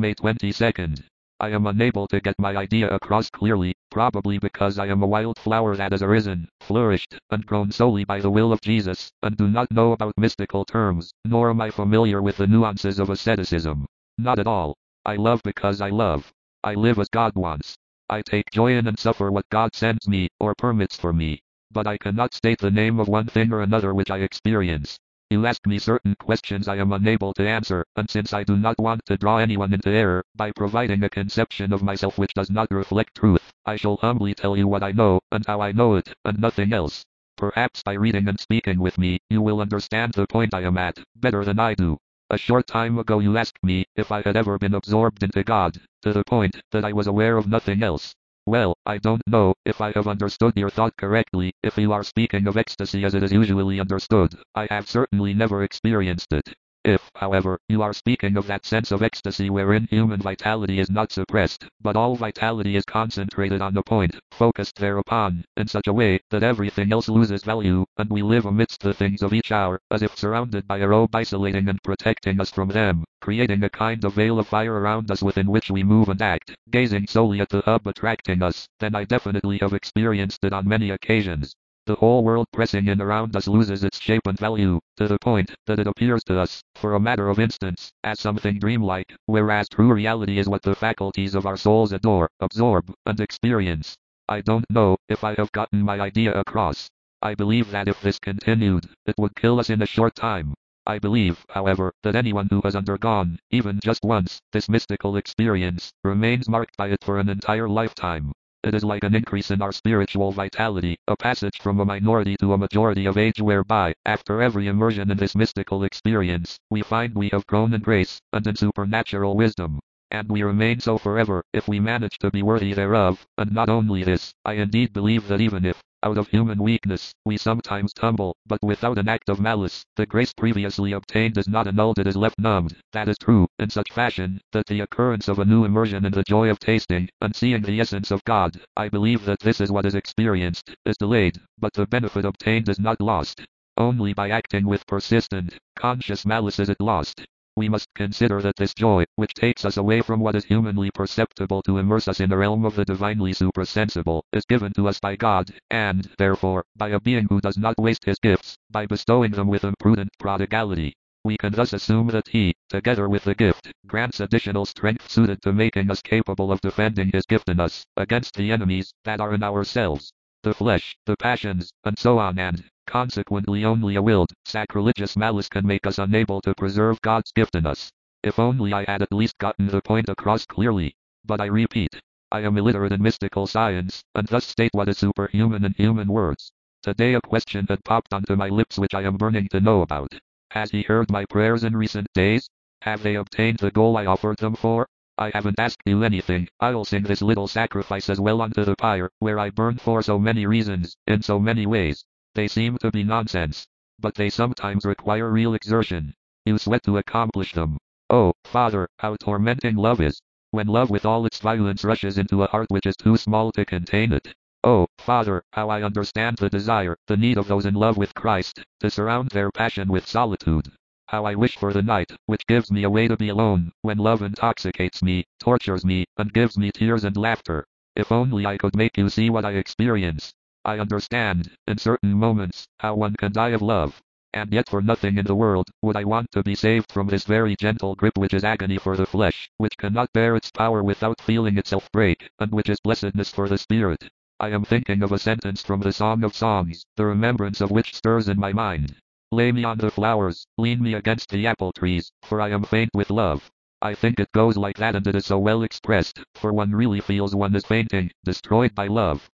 May 22nd. I am unable to get my idea across clearly, probably because I am a wild flower that has arisen, flourished, and grown solely by the will of Jesus, and do not know about mystical terms, nor am I familiar with the nuances of asceticism. Not at all. I love because I love. I live as God wants. I take joy in and suffer what God sends me, or permits for me. But I cannot state the name of one thing or another which I experience. You ask me certain questions I am unable to answer, and since I do not want to draw anyone into error, by providing a conception of myself which does not reflect truth, I shall humbly tell you what I know, and how I know it, and nothing else. Perhaps by reading and speaking with me, you will understand the point I am at, better than I do. A short time ago you asked me, if I had ever been absorbed into God, to the point, that I was aware of nothing else. Well, I don't know if I have understood your thought correctly. If you are speaking of ecstasy as it is usually understood, I have certainly never experienced it. If, however, you are speaking of that sense of ecstasy wherein human vitality is not suppressed, but all vitality is concentrated on the point, focused thereupon, in such a way that everything else loses value, and we live amidst the things of each hour, as if surrounded by a robe isolating and protecting us from them, creating a kind of veil of fire around us within which we move and act, gazing solely at the hub attracting us, then I definitely have experienced it on many occasions. The whole world pressing in around us loses its shape and value, to the point that it appears to us, for a matter of instance, as something dreamlike, whereas true reality is what the faculties of our souls adore, absorb, and experience. I don't know if I have gotten my idea across. I believe that if this continued, it would kill us in a short time. I believe, however, that anyone who has undergone, even just once, this mystical experience, remains marked by it for an entire lifetime. It is like an increase in our spiritual vitality, a passage from a minority to a majority of age whereby, after every immersion in this mystical experience, we find we have grown in grace, and in supernatural wisdom. And we remain so forever, if we manage to be worthy thereof, and not only this, I indeed believe that even if, out of human weakness, we sometimes tumble, but without an act of malice, the grace previously obtained is not annulled, it is left numbed. That is true, in such fashion, that the occurrence of a new immersion in the joy of tasting, and seeing the essence of God, I believe that this is what is experienced, is delayed, but the benefit obtained is not lost. Only by acting with persistent, conscious malice is it lost. We must consider that this joy, which takes us away from what is humanly perceptible to immerse us in the realm of the divinely suprasensible, is given to us by God, and, therefore, by a being who does not waste his gifts, by bestowing them with imprudent prodigality. We can thus assume that he, together with the gift, grants additional strength suited to making us capable of defending his gift in us, against the enemies that are in ourselves. The flesh, the passions, and so on, and, consequently only a willed, sacrilegious malice can make us unable to preserve God's gift in us. If only I had at least gotten the point across clearly. But I repeat, I am illiterate in mystical science, and thus state what is superhuman in human words. Today a question had popped onto my lips which I am burning to know about. Has he heard my prayers in recent days? Have they obtained the goal I offered them for? I haven't asked you anything. I'll sing this little sacrifice as well onto the pyre, where I burn for so many reasons, in so many ways. They seem to be nonsense, but they sometimes require real exertion. You sweat to accomplish them. Oh, Father, how tormenting love is. When love with all its violence rushes into a heart which is too small to contain it. Oh, Father, how I understand the desire, the need of those in love with Christ, to surround their passion with solitude. How I wish for the night, which gives me a way to be alone, when love intoxicates me, tortures me, and gives me tears and laughter. If only I could make you see what I experience. I understand, in certain moments, how one can die of love. And yet for nothing in the world, would I want to be saved from this very gentle grip which is agony for the flesh, which cannot bear its power without feeling itself break, and which is blessedness for the spirit. I am thinking of a sentence from the Song of Songs, the remembrance of which stirs in my mind. Lay me on the flowers, lean me against the apple trees, for I am faint with love. I think it goes like that, and it is so well expressed, for one really feels one is fainting, destroyed by love.